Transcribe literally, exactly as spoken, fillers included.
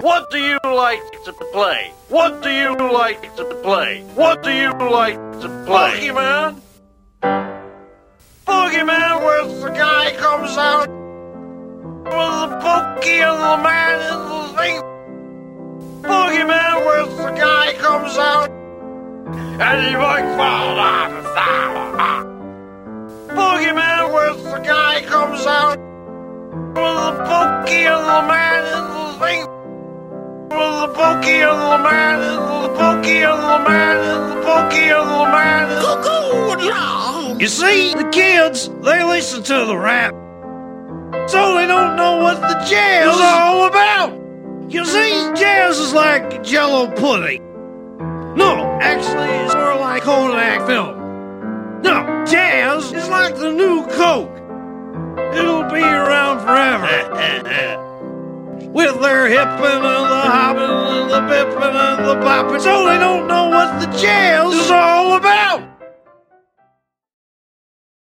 What do you like to play? What do you like to play? What do you like to play? Boogeyman? Boogeyman, where the guy comes out with the pokey and the man in the thing. Boogeyman, where the guy comes out and he might fall off the side. Boogeyman, where the guy comes out with the pokey and the man in the thing. With the pokey and the man and the pokey and the man and the pokey and the man and the... You see, the kids, they listen to the rap, so they don't know what the jazz is all about. You see, jazz is like Jello pudding. No, actually, it's more like Kodak film. No, jazz is like the new Coke. It'll be around forever. With their hippin' and the hoppin' and the bippin' and the boppin', so they don't know what the jazz is all about.